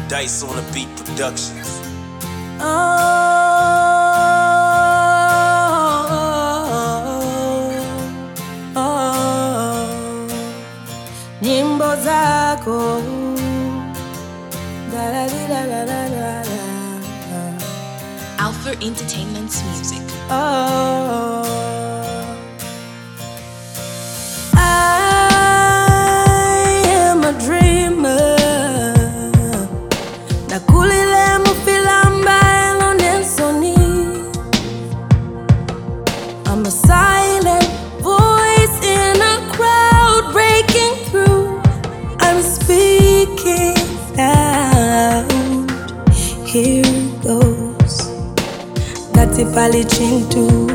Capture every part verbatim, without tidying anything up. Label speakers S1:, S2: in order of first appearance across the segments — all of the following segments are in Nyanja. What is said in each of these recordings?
S1: Dice on the Beat Productions.
S2: Oh, oh, oh, nyimbo zako da da da da da da da.
S3: Alpha Entertainment's music.
S2: Oh, I am a dreamer. Nakulile mufilamba elonensoni. I'm a silent voice in a crowd breaking through. I'm speaking loud. Here goes. Kati pali chintu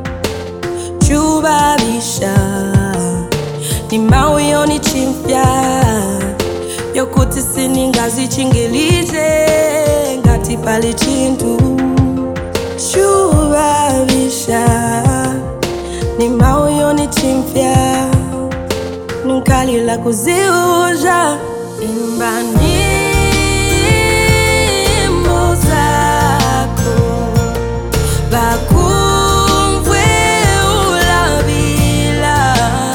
S2: chubabisha ni mauyo chimpya yokuti siningazi chingilize ngati pali chintu chubabisha ni mauyo chimpya nunkalila kuziuja imbani mozako bakumvwe ulabila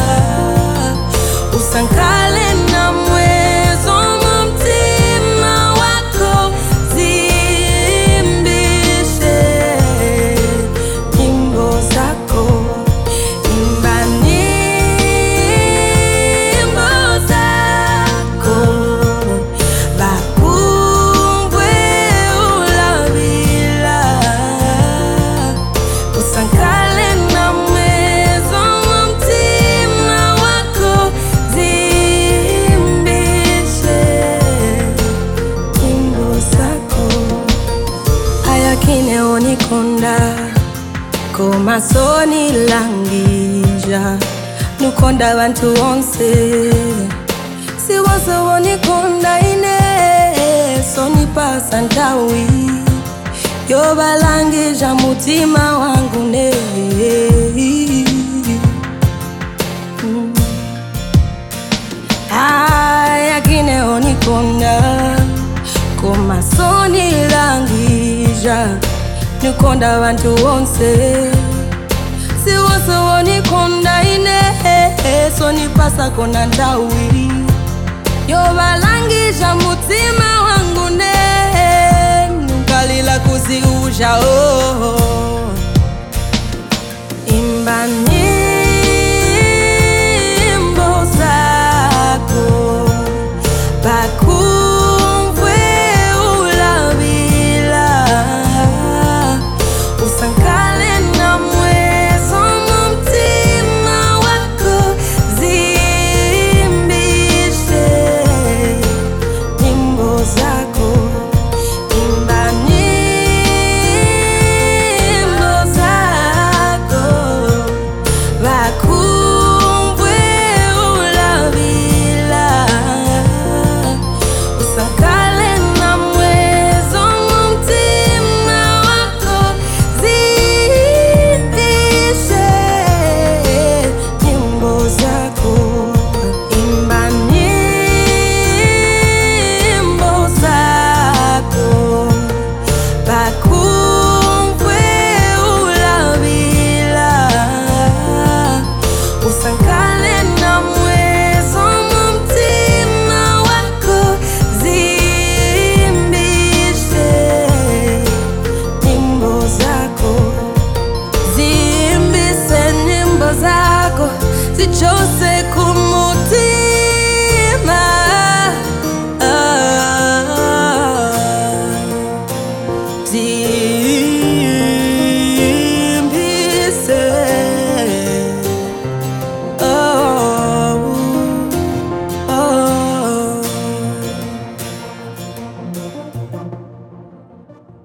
S2: usankale na mwezo mumtima wako zimbishe nyimbo zako imba nyimbo zako bakumvwe ulabila usankale na mwezo mumtima wako zimbishe nyimbo zako ayakine onikonda komasoni langija nukonda bantu onse siwose wonikonda ine sonipasa ntawi yobalangija mutima wangu ne Mm. ayakine onikonda komasoni langija nukonda bantu onse siwose wonikonda ine sonipasa kona ndawi yobalangija mutima